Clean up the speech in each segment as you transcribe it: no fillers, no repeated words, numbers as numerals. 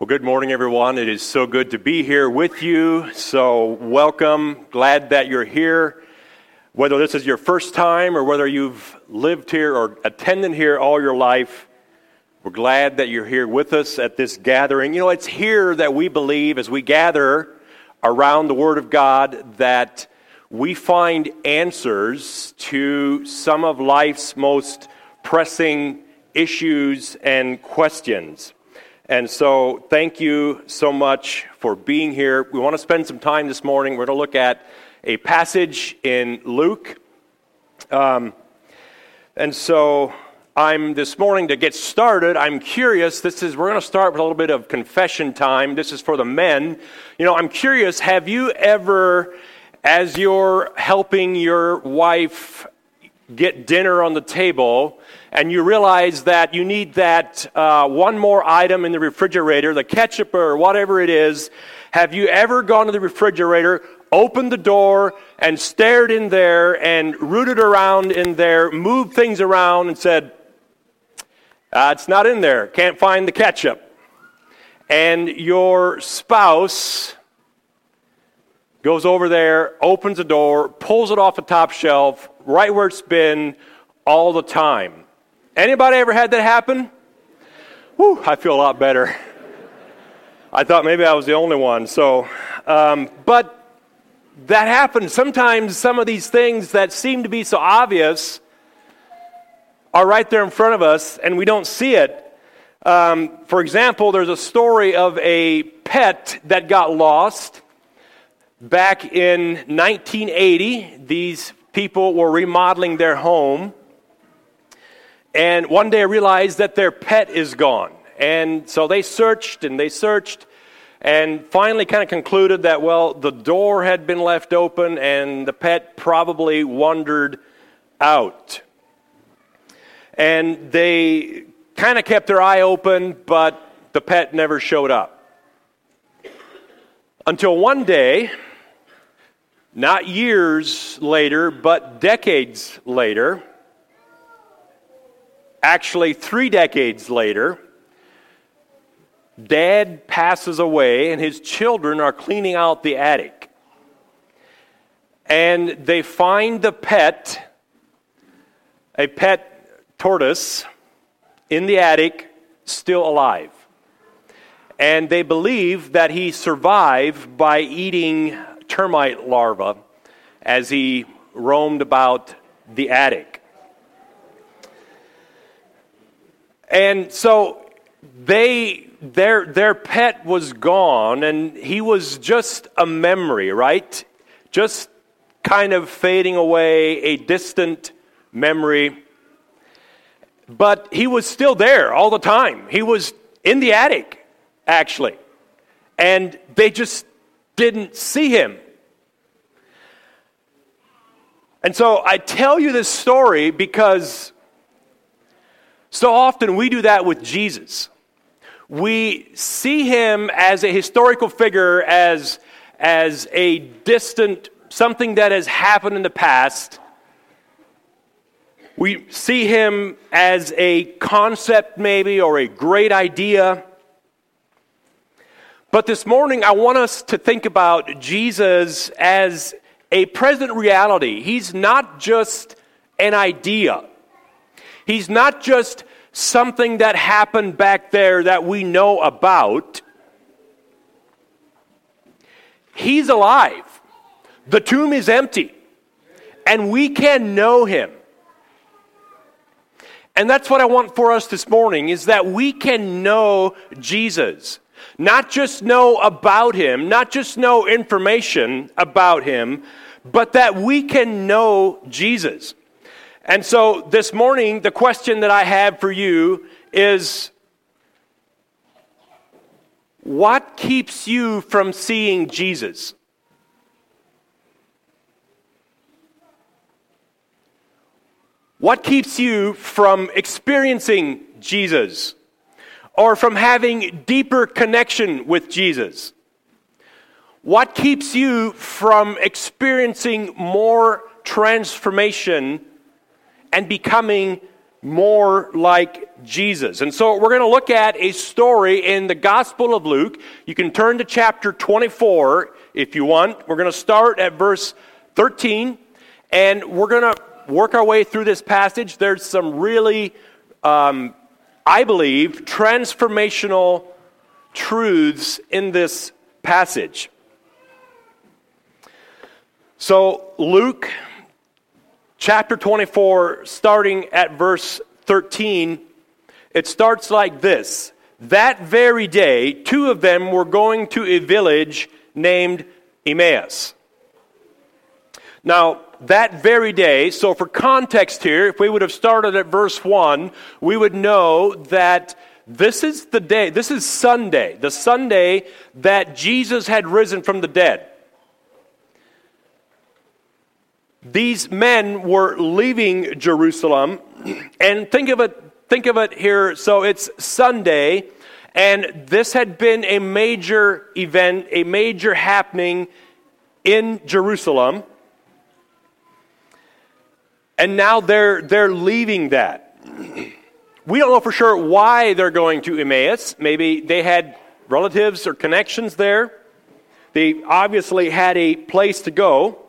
Well, good morning, everyone. It is so good to be here with you. So welcome. Glad that you're here. Whether this is your first time or whether you've lived here or attended here all your life, we're glad that you're here with us at this gathering. You know, it's here that we believe as we gather around the Word of God that we find answers to some of life's most pressing issues and questions. And so thank you so much for being here. We want to spend some time this morning. We're going to look at a passage in Luke. And so this morning to get started, I'm curious. We're going to start with a little bit of confession time. This is for the men. You know, I'm curious, have you ever, as you're helping your wife get dinner on the table, and you realize that you need that one more item in the refrigerator, the ketchup or whatever it is, have you ever gone to the refrigerator, opened the door, and stared in there and rooted around in there, moved things around and said, it's not in there, can't find the ketchup. And your spouse goes over there, opens the door, pulls it off the top shelf, right where it's been all the time. Anybody ever had that happen? Whew, I feel a lot better. I thought maybe I was the only one. But that happens. Sometimes some of these things that seem to be so obvious are right there in front of us, and we don't see it. For example, there's a story of a pet that got lost. Back in 1980, these people were remodeling their home, and one day realized that their pet is gone. And so they searched, and finally kind of concluded that, well, the door had been left open, and the pet probably wandered out. And they kind of kept their eye open, but the pet never showed up. Until one day, not years later, but decades later, actually 3 decades later, Dad passes away and his children are cleaning out the attic. And they find the pet, a pet tortoise, in the attic, still alive. And they believe that he survived by eating termite larvae as he roamed about the attic. And so their pet was gone, and he was just a memory, right? Just kind of fading away, a distant memory. But he was still there all the time. He was in the attic, actually. And they just didn't see him. And so I tell you this story because so often we do that with Jesus. We see him as a historical figure, as a distant, something that has happened in the past. We see him as a concept maybe, or a great idea. But this morning, I want us to think about Jesus as a present reality. He's not just an idea. He's not just something that happened back there that we know about. He's alive. The tomb is empty. And we can know him. And that's what I want for us this morning, is that we can know Jesus. Not just know about him, not just know information about him, but that we can know Jesus. And so this morning, the question that I have for you is, what keeps you from seeing Jesus? What keeps you from experiencing Jesus? Or from having deeper connection with Jesus? What keeps you from experiencing more transformation and becoming more like Jesus. And so we're going to look at a story in the Gospel of Luke. You can turn to chapter 24 if you want. We're going to start at verse 13, and we're going to work our way through this passage. There's some really, I believe, transformational truths in this passage. So Luke chapter 24, starting at verse 13, it starts like this. That very day, two of them were going to a village named Emmaus. Now, that very day, so for context here, if we would have started at verse 1, we would know that this is the day, this is Sunday, the Sunday that Jesus had risen from the dead. These men were leaving Jerusalem, and think of it here, so it's Sunday, and this had been a major event, a major happening in Jerusalem, and now they're leaving that. We don't know for sure why they're going to Emmaus. Maybe they had relatives or connections there. They obviously had a place to go.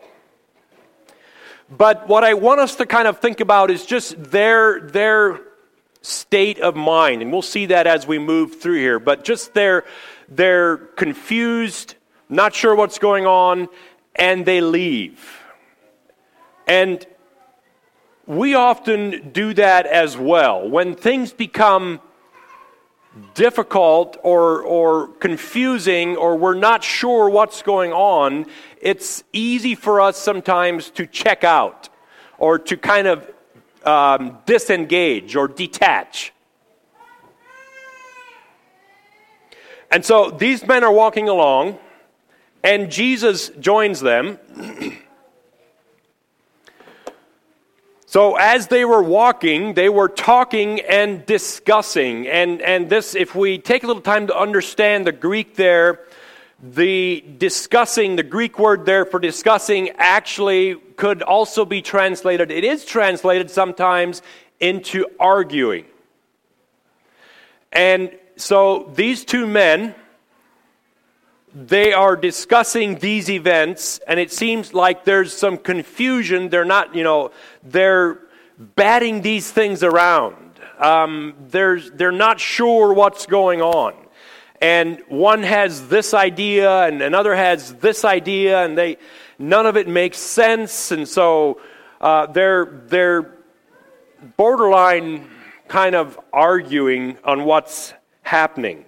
But what I want us to kind of think about is just their state of mind. And we'll see that as we move through here. But just they're confused, not sure what's going on, and they leave. And we often do that as well. When things become difficult or confusing, or we're not sure what's going on, it's easy for us sometimes to check out or to kind of disengage or detach. And so these men are walking along, and Jesus joins them. So as they were walking, they were talking and discussing. And this, if we take a little time to understand the Greek there, the discussing, the Greek word there for discussing actually could also be translated, it is translated sometimes into arguing. And so these two men, they are discussing these events, and it seems like there's some confusion. They're not, they're batting these things around. They're not sure what's going on. And one has this idea, and another has this idea, and none of it makes sense. And so they're borderline kind of arguing on what's happening.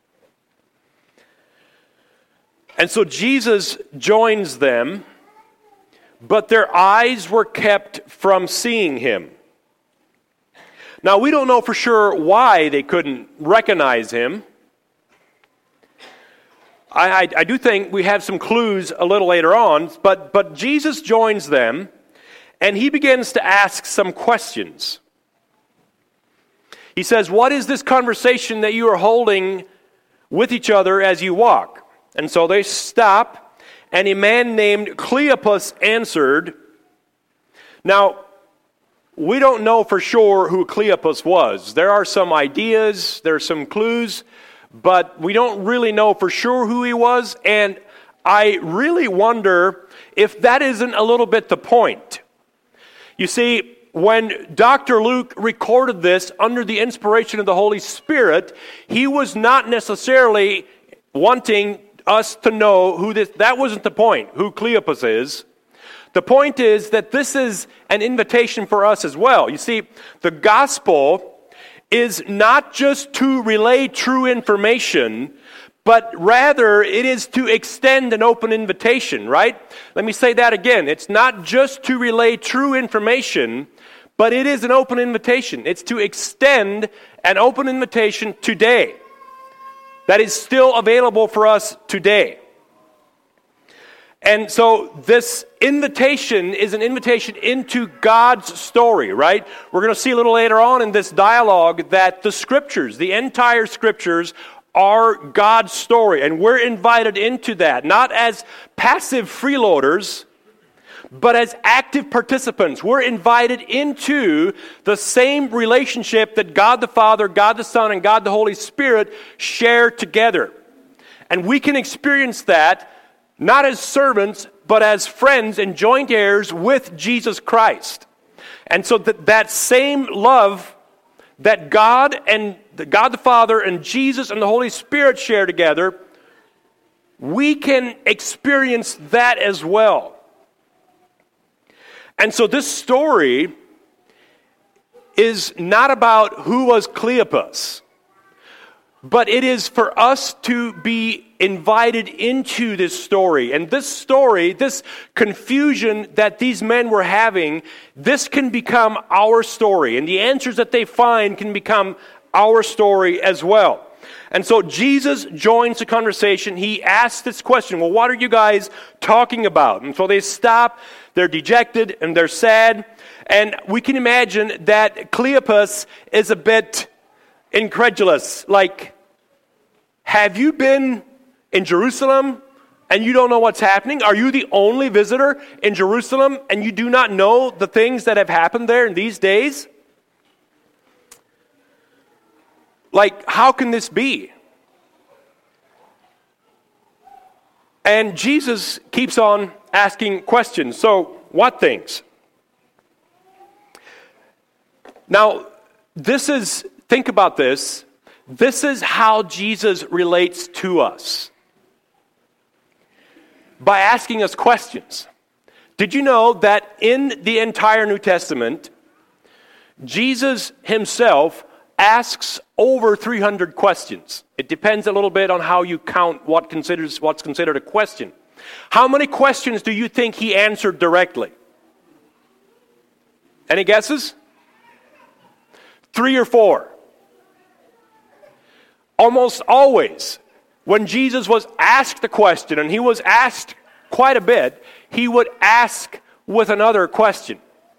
And so Jesus joins them, but their eyes were kept from seeing him. Now, we don't know for sure why they couldn't recognize him. I do think we have some clues a little later on, but Jesus joins them, and he begins to ask some questions. He says, "What is this conversation that you are holding with each other as you walk?" And so they stop, and a man named Cleopas answered. Now, we don't know for sure who Cleopas was. There are some ideas, there are some clues, but we don't really know for sure who he was, and I really wonder if that isn't a little bit the point. You see, when Dr. Luke recorded this under the inspiration of the Holy Spirit, he was not necessarily wanting us to know who that wasn't the point, who Cleopas is. The point is that this is an invitation for us as well. You see, the gospel is not just to relay true information, but rather it is to extend an open invitation, right? Let me say that again. It's not just to relay true information, but it is an open invitation. It's to extend an open invitation today. That is still available for us today. And so this invitation is an invitation into God's story, right? We're going to see a little later on in this dialogue that the Scriptures, the entire Scriptures, are God's story. And we're invited into that, not as passive freeloaders, but as active participants. We're invited into the same relationship that God the Father, God the Son, and God the Holy Spirit share together. And we can experience that not as servants, but as friends and joint heirs with Jesus Christ. And so that same love that God the Father and Jesus and the Holy Spirit share together, we can experience that as well. And so this story is not about who was Cleopas, but it is for us to be invited into this story. And this story, this confusion that these men were having, this can become our story. And the answers that they find can become our story as well. And so Jesus joins the conversation. He asks this question, well, what are you guys talking about? And so they stop, they're dejected, and they're sad. And we can imagine that Cleopas is a bit incredulous. Like, have you been in Jerusalem and you don't know what's happening? Are you the only visitor in Jerusalem and you do not know the things that have happened there in these days? Like, how can this be? And Jesus keeps on asking questions. So, what things? Now, think about this. This is how Jesus relates to us. By asking us questions. Did you know that in the entire New Testament, Jesus himself asks over 300 questions? It depends a little bit on how you count what's considered a question. How many questions do you think he answered directly? Any guesses? 3 or 4. Almost always, when Jesus was asked a question, and he was asked quite a bit, he would ask with another question.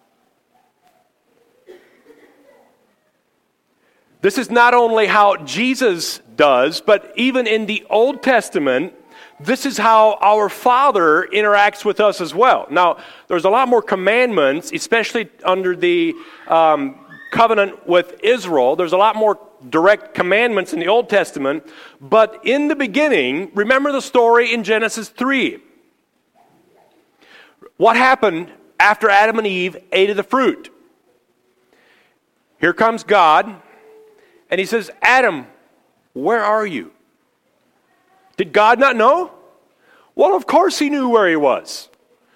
This is not only how Jesus does, but even in the Old Testament, this is how our Father interacts with us as well. Now, there's a lot more commandments, especially under the covenant with Israel. There's a lot more direct commandments in the Old Testament. But in the beginning, remember the story in Genesis 3. What happened after Adam and Eve ate of the fruit? Here comes God, and he says, Adam, where are you? Did God not know? Well, of course he knew where he was.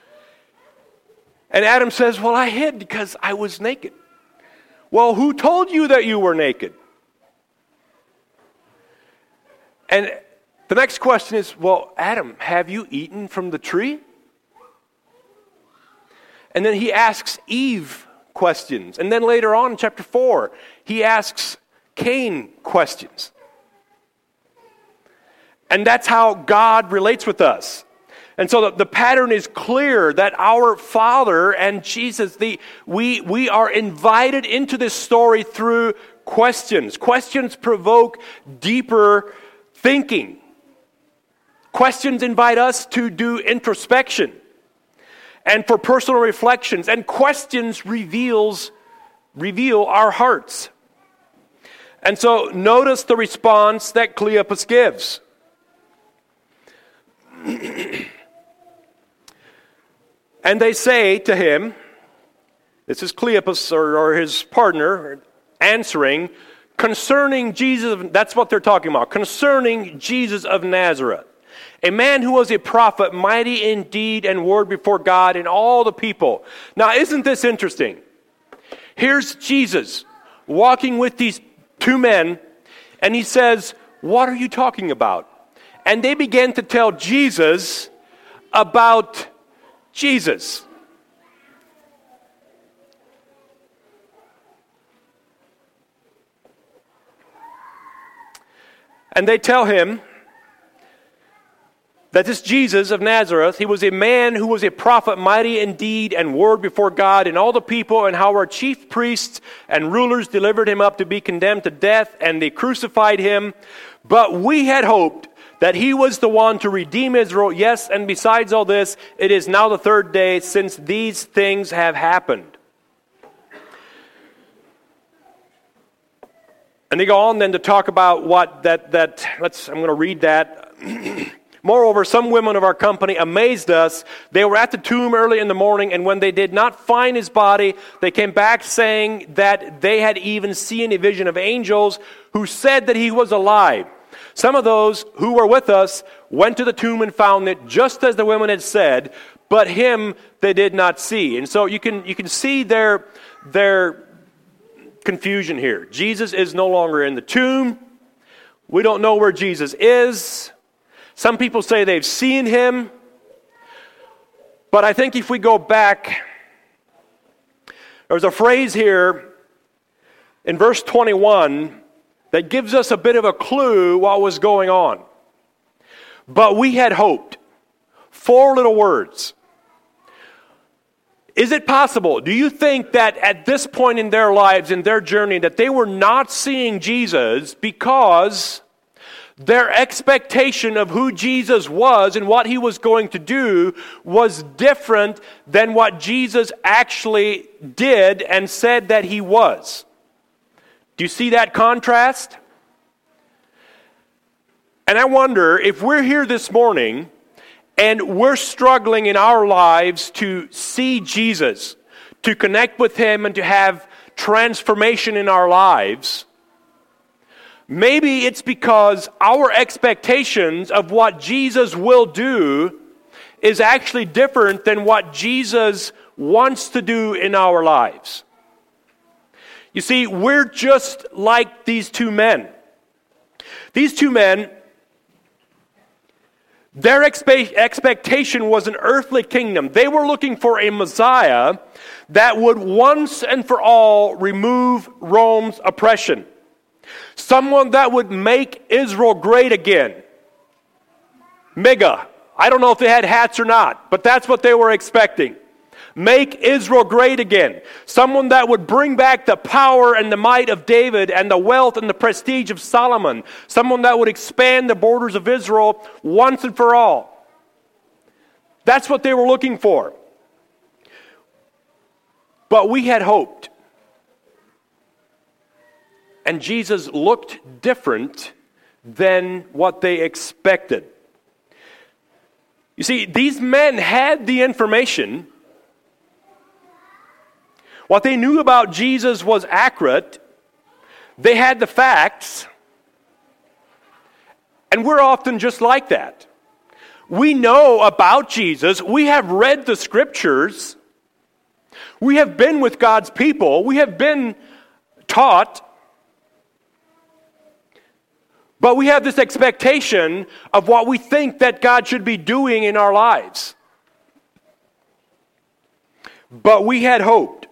And Adam says, well, I hid because I was naked. Well, who told you that you were naked? And the next question is, well, Adam, have you eaten from the tree? And then he asks Eve questions. And then later on in chapter 4, he asks Cain questions. And that's how God relates with us. And so the pattern is clear that our Father and Jesus, we are invited into this story through questions. Questions provoke deeper thinking. Questions invite us to do introspection and for personal reflections. And questions reveal our hearts. And so notice the response that Cleopas gives. And they say to him, this is Cleopas or his partner answering, concerning Jesus, that's what they're talking about, concerning Jesus of Nazareth, a man who was a prophet, mighty in deed and word before God and all the people. Now, isn't this interesting? Here's Jesus walking with these two men, and he says, what are you talking about? And they began to tell Jesus about Jesus. And they tell him that this Jesus of Nazareth, he was a man who was a prophet, mighty in deed and word before God and all the people, and how our chief priests and rulers delivered him up to be condemned to death, and they crucified him. But we had hoped that he was the one to redeem Israel. Yes, and besides all this, it is now the third day since these things have happened. And they go on then to talk about what I'm going to read that. Moreover, some women of our company amazed us. They were at the tomb early in the morning, and when they did not find his body, they came back saying that they had even seen a vision of angels who said that he was alive. Some of those who were with us went to the tomb and found it just as the women had said, but him they did not see. And so you can see their confusion here. Jesus is no longer in the tomb. We don't know where Jesus is. Some people say they've seen him. But I think if we go back, there's a phrase here in verse 21 that gives us a bit of a clue what was going on. But we had hoped. 4 little words. Is it possible? Do you think that at this point in their lives, in their journey, that they were not seeing Jesus because their expectation of who Jesus was and what he was going to do was different than what Jesus actually did and said that he was? Do you see that contrast? And I wonder if we're here this morning and we're struggling in our lives to see Jesus, to connect with him and to have transformation in our lives. Maybe it's because our expectations of what Jesus will do is actually different than what Jesus wants to do in our lives. You see, we're just like these two men. These two men, their expectation was an earthly kingdom. They were looking for a Messiah that would once and for all remove Rome's oppression. Someone that would make Israel great again. Mega. I don't know if they had hats or not, but that's what they were expecting. Make Israel great again. Someone that would bring back the power and the might of David and the wealth and the prestige of Solomon. Someone that would expand the borders of Israel once and for all. That's what they were looking for. But we had hoped. And Jesus looked different than what they expected. You see, these men had the information. What they knew about Jesus was accurate. They had the facts. And we're often just like that. We know about Jesus. We have read the scriptures. We have been with God's people. We have been taught. But we have this expectation of what we think that God should be doing in our lives. But we had hoped.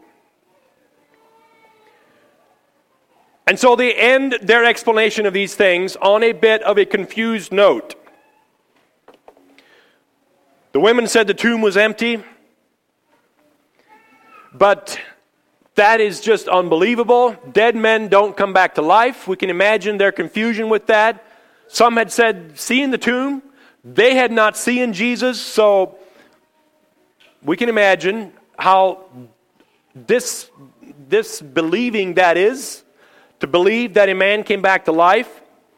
And so they end their explanation of these things on a bit of a confused note. The women said the tomb was empty, but that is just unbelievable. Dead men don't come back to life. We can imagine their confusion with that. Some had said, seeing the tomb. They had not seen Jesus, so we can imagine how disbelieving that is. To believe that a man came back to life.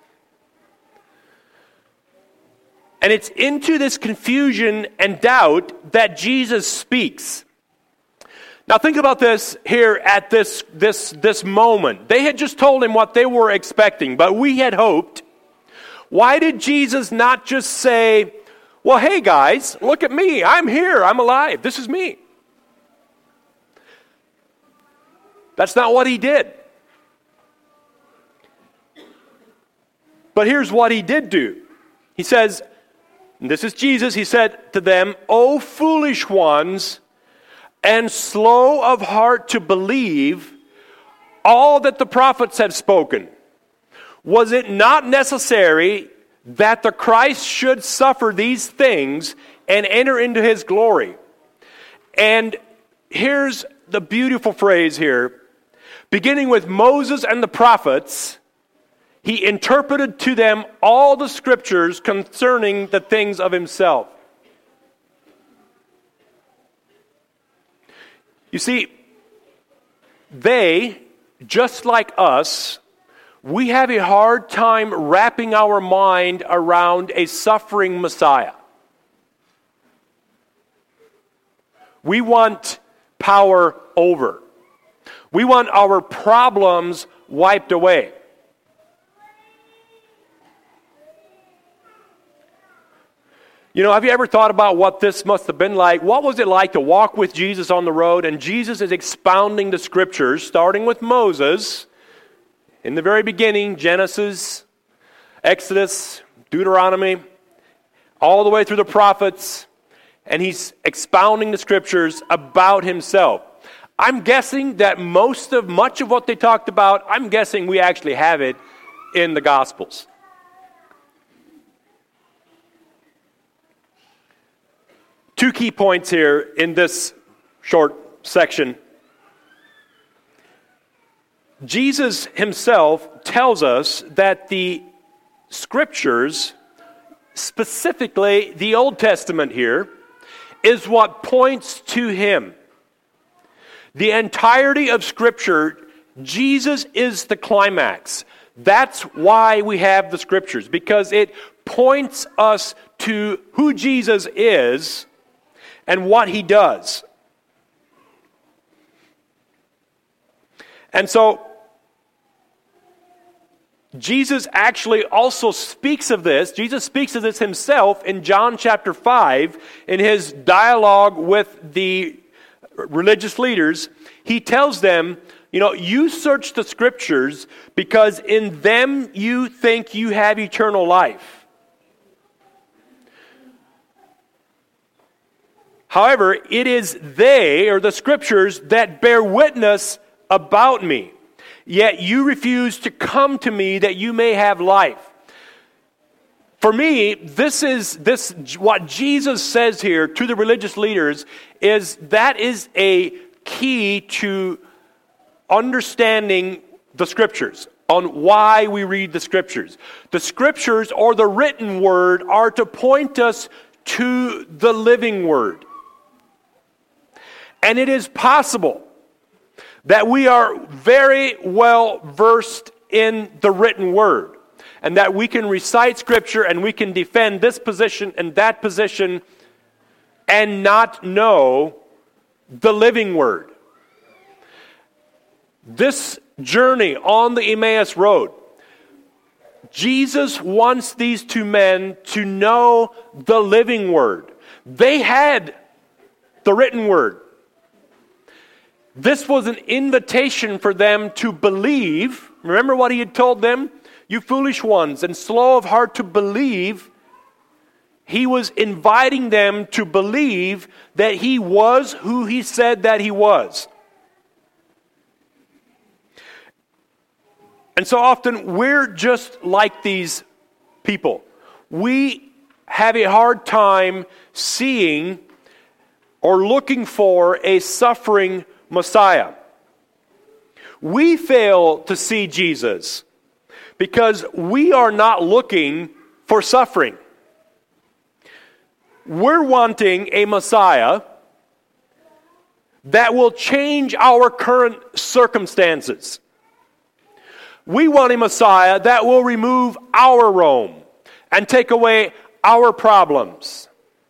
And it's into this confusion and doubt that Jesus speaks. Now think about this here at this moment. They had just told him what they were expecting, but we had hoped. Why did Jesus not just say, well, hey guys, look at me. I'm here. I'm alive. This is me. That's not what he did. But here's what he did do. He says, and this is Jesus, he said to them, O foolish ones, and slow of heart to believe all that the prophets have spoken. Was it not necessary that the Christ should suffer these things and enter into his glory? And here's the beautiful phrase here. Beginning with Moses and the prophets, he interpreted to them all the scriptures concerning the things of himself. You see, they, just like us, we have a hard time wrapping our mind around a suffering Messiah. We want power over. We want our problems wiped away. You know, have you ever thought about what this must have been like? What was it like to walk with Jesus on the road, and Jesus is expounding the scriptures, starting with Moses, in the very beginning, Genesis, Exodus, Deuteronomy, all the way through the prophets, and he's expounding the scriptures about himself. I'm guessing that much of what they talked about, I'm guessing we actually have it in the Gospels. Two key points here in this short section. Jesus himself tells us that the scriptures, specifically the Old Testament here, is what points to him. The entirety of Scripture, Jesus is the climax. That's why we have the Scriptures, because it points us to who Jesus is and what he does. And so, Jesus actually also speaks of this. Jesus speaks of this himself in John chapter 5, in his dialogue with the religious leaders. He tells them, you search the scriptures because in them you think you have eternal life. However, it is they, or the scriptures, that bear witness about me. Yet you refuse to come to me that you may have life. For me, this what Jesus says here to the religious leaders is a key to understanding the scriptures, on why we read the scriptures. The scriptures, or the written word, are to point us to the living word. And it is possible that we are very well versed in the written word, and that we can recite scripture and we can defend this position and that position and not know the living word. This journey on the Emmaus Road, Jesus wants these two men to know the living word. They had the written word. This was an invitation for them to believe. Remember what he had told them? You foolish ones and slow of heart to believe. He was inviting them to believe that he was who he said that he was. And so often we're just like these people. We have a hard time seeing or looking for a suffering Messiah. We fail to see Jesus because we are not looking for suffering. We're wanting a Messiah that will change our current circumstances. We want a Messiah that will remove our Rome and take away our problems.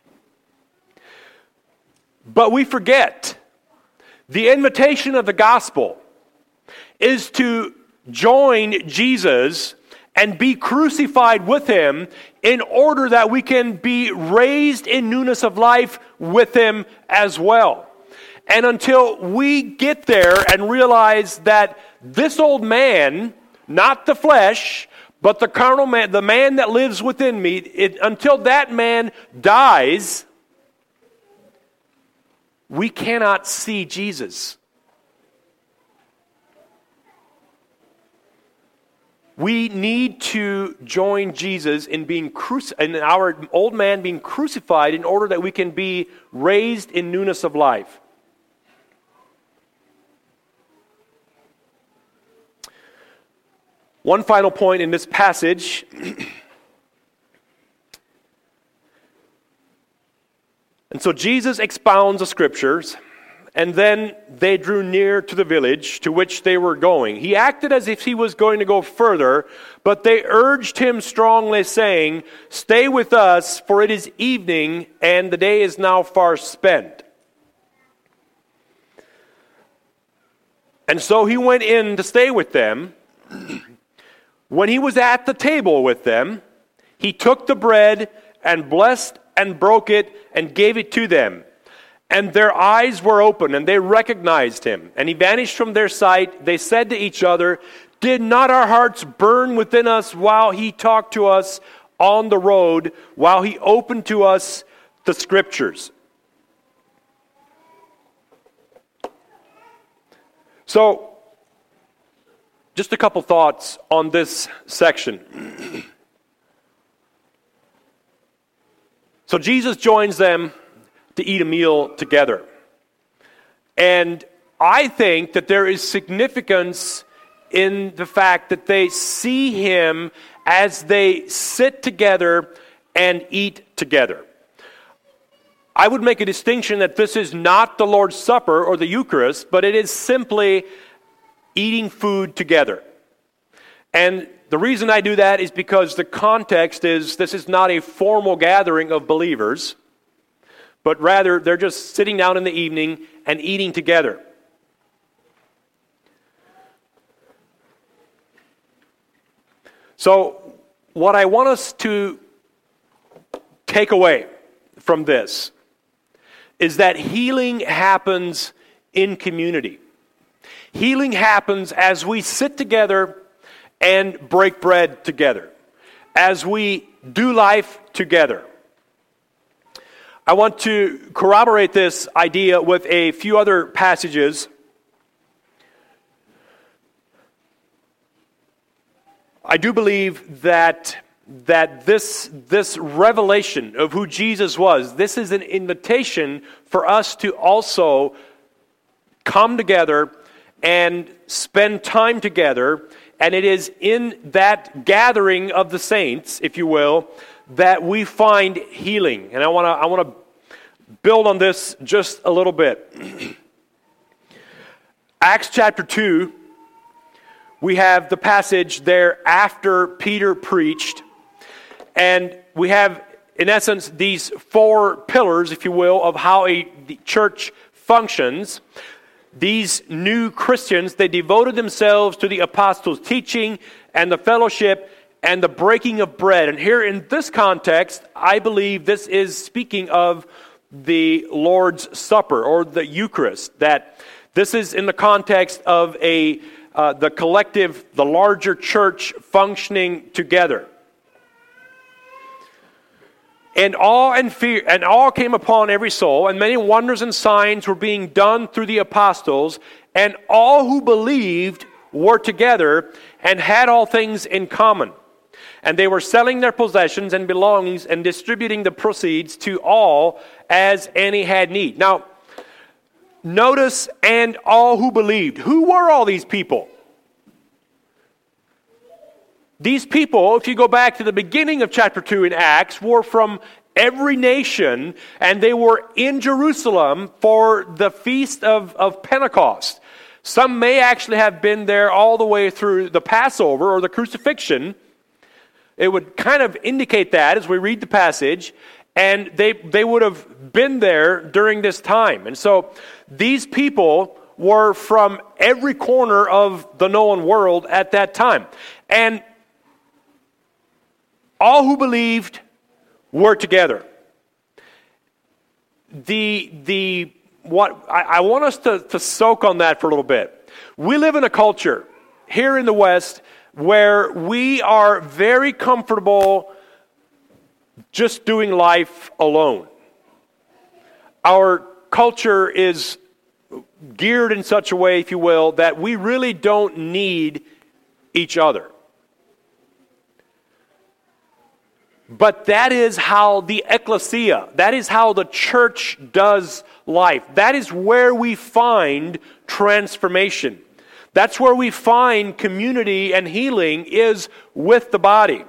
But we forget the invitation of the gospel is to join Jesus and be crucified with him in order that we can be raised in newness of life with him as well. And until we get there and realize that this old man, not the flesh, but the carnal man, the man that lives within me, until that man dies, we cannot see Jesus. We need to join Jesus in in our old man being crucified in order that we can be raised in newness of life. One final point in this passage. And so Jesus expounds the scriptures, and then they drew near to the village to which they were going. He acted as if he was going to go further, but they urged him strongly, saying, "Stay with us, for it is evening, and the day is now far spent." And so he went in to stay with them. When he was at the table with them, he took the bread and blessed and broke it and gave it to them. And their eyes were open, and they recognized him. And he vanished from their sight. They said to each other, "Did not our hearts burn within us while he talked to us on the road, while he opened to us the scriptures?" So, just a couple thoughts on this section. So Jesus joins them to eat a meal together. And I think that there is significance in the fact that they see him as they sit together and eat together. I would make a distinction that this is not the Lord's Supper or the Eucharist, but it is simply eating food together. And the reason I do that is because the context is this is not a formal gathering of believers, but rather they're just sitting down in the evening and eating together. So what I want us to take away from this is that healing happens in community. Healing happens as we sit together and break bread together, as we do life together. I want to corroborate this idea with a few other passages. I do believe that this revelation of who Jesus was, this is an invitation for us to also come together and spend time together. And it is in that gathering of the saints, if you will, that we find healing. And I want to build on this just a little bit. Acts chapter 2, we have the passage there after Peter preached. And we have, in essence, these four pillars, if you will, of how the church functions. These new Christians, they devoted themselves to the apostles' teaching and the fellowship and the breaking of bread. And here in this context, I believe this is speaking of the Lord's Supper or the Eucharist. That this is in the context of the collective, the larger church functioning together. And awe and fear, and awe came upon every soul, and many wonders and signs were being done through the apostles, and all who believed were together and had all things in common. And they were selling their possessions and belongings and distributing the proceeds to all as any had need. Now, notice, and all who believed. Who were all these people? These people, if you go back to the beginning of chapter 2 in Acts, were from every nation, and they were in Jerusalem for the feast of Pentecost. Some may actually have been there all the way through the Passover or the crucifixion. It would kind of indicate that as we read the passage, and they would have been there during this time. And so these people were from every corner of the known world at that time. And all who believed were together. What I want us to soak on that for a little bit. We live in a culture here in the West where we are very comfortable just doing life alone. Our culture is geared in such a way, if you will, that we really don't need each other. But that is how the ecclesia, that is how the church does life. That is where we find transformation. That's where we find community and healing, is with the body.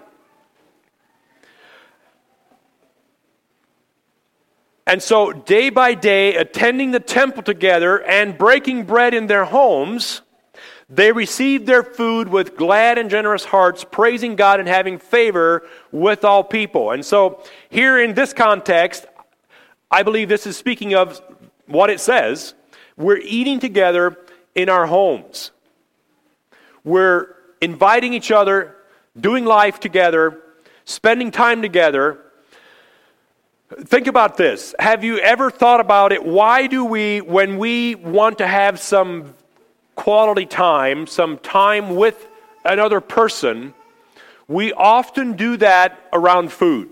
And so day by day, attending the temple together and breaking bread in their homes, they received their food with glad and generous hearts, praising God and having favor with all people. And so here in this context, I believe this is speaking of what it says. We're eating together in our homes. We're inviting each other, doing life together, spending time together. Think about this. Have you ever thought about it? Why do we, when we want to have some quality time, some time with another person, we often do that around food?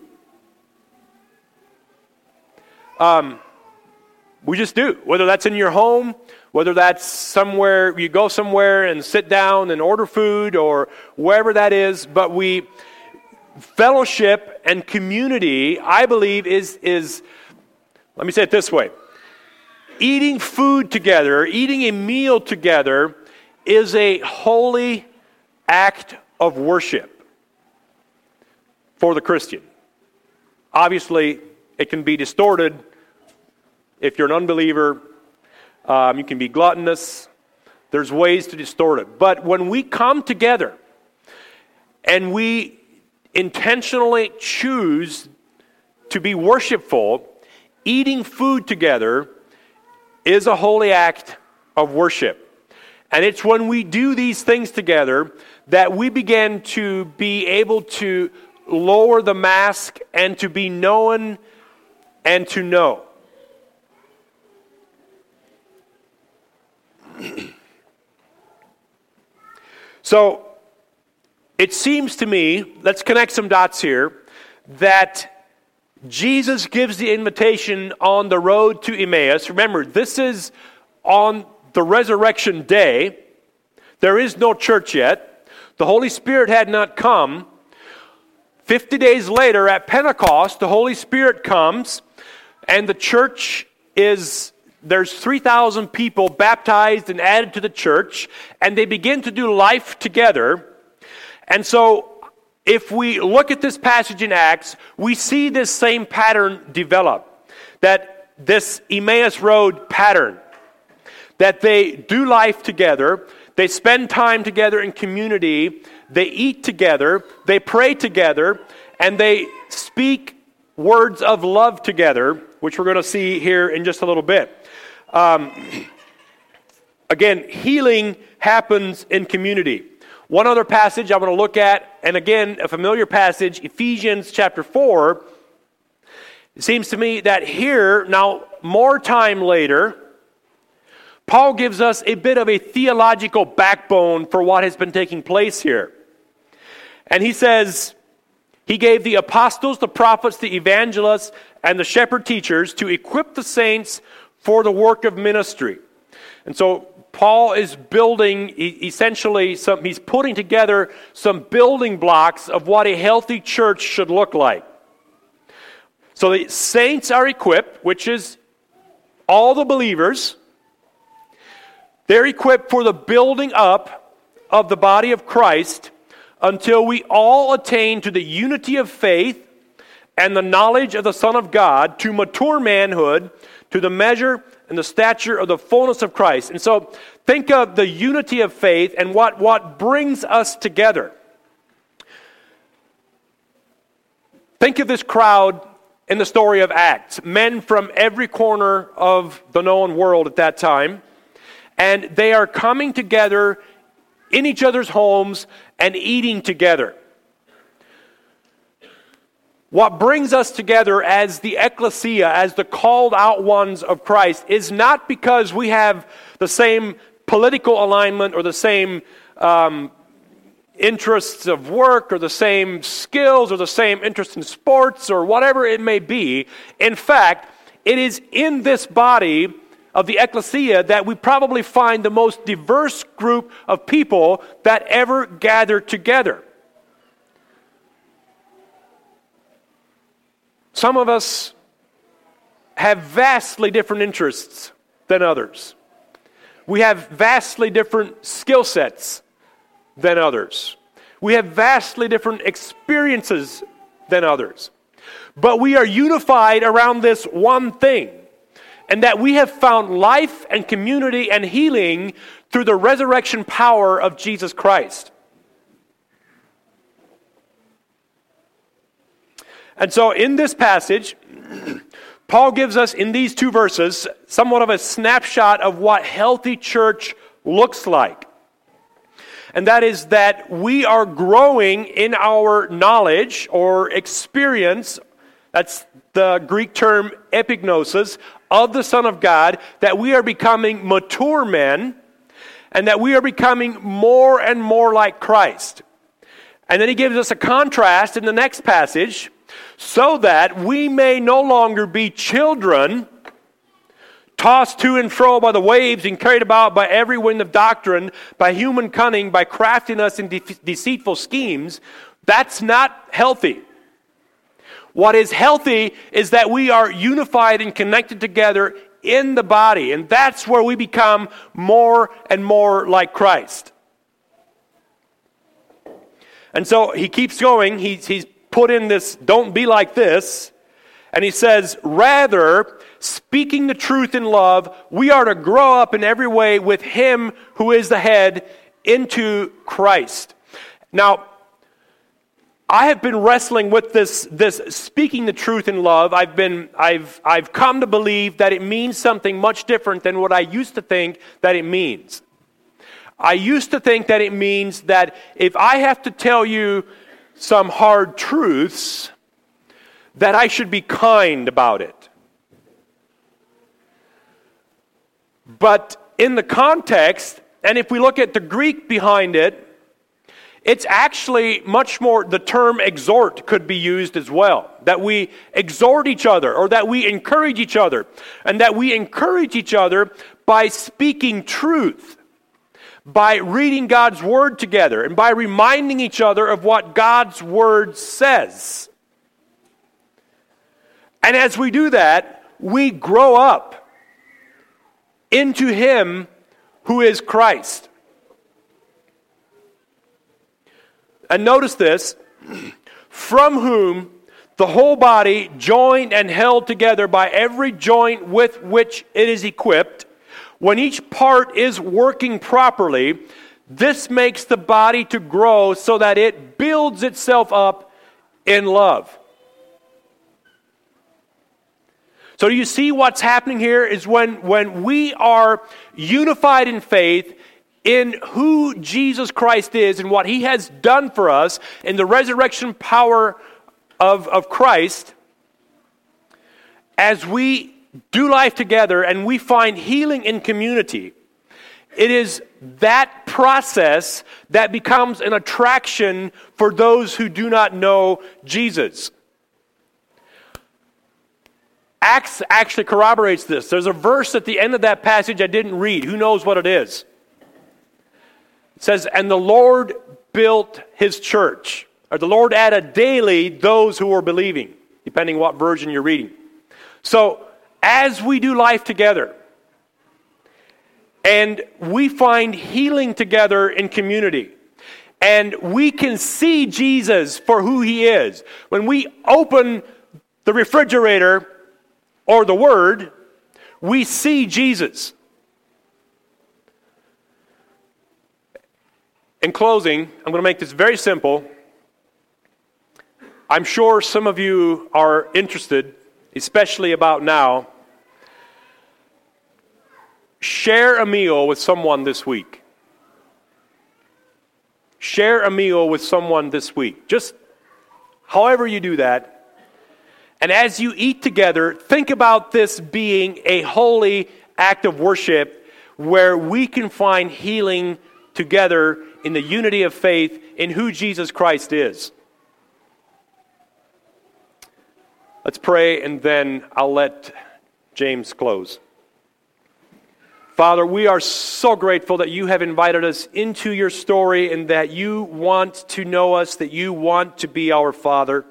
We just do. Whether that's in your home, whether that's somewhere, you go somewhere and sit down and order food, or wherever that is, but fellowship and community, I believe, is let me say it this way. Eating food together, eating a meal together, is a holy act of worship for the Christian. Obviously, it can be distorted. If you're an unbeliever, you can be gluttonous. There's ways to distort it. But when we come together and we intentionally choose to be worshipful, eating food together is a holy act of worship. And it's when we do these things together that we begin to be able to lower the mask and to be known and to know. So, it seems to me, let's connect some dots here, that Jesus gives the invitation on the road to Emmaus. Remember, this is on the resurrection day. There is no church yet. The Holy Spirit had not come. 50 days later at Pentecost, the Holy Spirit comes, and the church there's 3,000 people baptized and added to the church, and they begin to do life together. And so, if we look at this passage in Acts, we see this same pattern develop. That this Emmaus Road pattern. That they do life together, they spend time together in community, they eat together, they pray together, and they speak words of love together, which we're going to see here in just a little bit. Again, healing happens in community. One other passage I want to look at, and again, a familiar passage, Ephesians chapter 4. It seems to me that here, now more time later, Paul gives us a bit of a theological backbone for what has been taking place here. And he says, he gave the apostles, the prophets, the evangelists, and the shepherd teachers to equip the saints for the work of ministry. And so Paul is building, essentially, he's putting together some building blocks of what a healthy church should look like. So the saints are equipped, which is all the believers. They're equipped for the building up of the body of Christ until we all attain to the unity of faith and the knowledge of the Son of God, to mature manhood, to the measure and the stature of the fullness of Christ. And so think of the unity of faith and what brings us together. Think of this crowd in the story of Acts. Men from every corner of the known world at that time. And they are coming together in each other's homes and eating together. What brings us together as the ecclesia, as the called out ones of Christ, is not because we have the same political alignment or the same interests of work or the same skills or the same interest in sports or whatever it may be. In fact, it is in this body of the ecclesia that we probably find the most diverse group of people that ever gather together. Some of us have vastly different interests than others. We have vastly different skill sets than others. We have vastly different experiences than others. But we are unified around this one thing, and that we have found life and community and healing through the resurrection power of Jesus Christ. And so in this passage, Paul gives us in these two verses somewhat of a snapshot of what healthy church looks like. And that is that we are growing in our knowledge or experience, that's the Greek term epignosis, of the Son of God, that we are becoming mature men, and that we are becoming more and more like Christ. And then he gives us a contrast in the next passage, so that we may no longer be children, tossed to and fro by the waves and carried about by every wind of doctrine, by human cunning, by craftiness and deceitful schemes. That's not healthy. What is healthy is that we are unified and connected together in the body, and that's where we become more and more like Christ. And so he keeps going. He's put in this, don't be like this, and he says, rather, speaking the truth in love, we are to grow up in every way with him who is the head, into Christ. Now, I have been wrestling with this speaking the truth in love. I've come to believe that it means something much different than what I used to think that it means. I used to think that it means that if I have to tell you some hard truths, that I should be kind about it. But in the context, and if we look at the Greek behind it, it's actually much more, the term exhort could be used as well. That we exhort each other, or that we encourage each other. And that we encourage each other by speaking truth, by reading God's Word together, and by reminding each other of what God's Word says. And as we do that, we grow up into Him who is Christ. And notice this, from whom the whole body, joined and held together by every joint with which it is equipped, when each part is working properly, this makes the body to grow so that it builds itself up in love. So do you see what's happening here is when we are unified in faith, in who Jesus Christ is and what He has done for us in the resurrection power of Christ, as we do life together and we find healing in community, it is that process that becomes an attraction for those who do not know Jesus. Acts actually corroborates this. There's a verse at the end of that passage I didn't read. Who knows what it is? It says, and the Lord built His church. Or the Lord added daily those who were believing, depending what version you're reading. So, as we do life together, and we find healing together in community, and we can see Jesus for who He is. When we open the refrigerator or the Word, we see Jesus. In closing, I'm going to make this very simple. I'm sure some of you are interested, especially about now. Share a meal with someone this week. Share a meal with someone this week. Just however you do that. And as you eat together, think about this being a holy act of worship where we can find healing together in the unity of faith in who Jesus Christ is. Let's pray, and then I'll let James close. Father, we are so grateful that you have invited us into your story and that you want to know us, that you want to be our Father.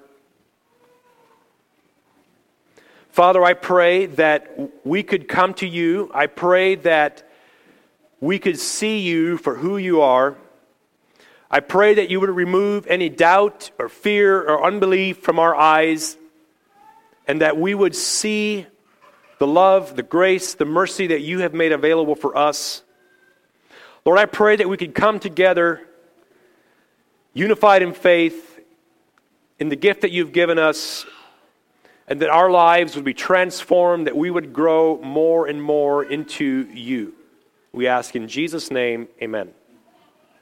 Father, I pray that we could come to you. I pray that we could see you for who you are. I pray that you would remove any doubt or fear or unbelief from our eyes, and that we would see the love, the grace, the mercy that you have made available for us. Lord, I pray that we could come together, unified in faith, in the gift that you've given us, and that our lives would be transformed, that we would grow more and more into you. We ask in Jesus' name, amen.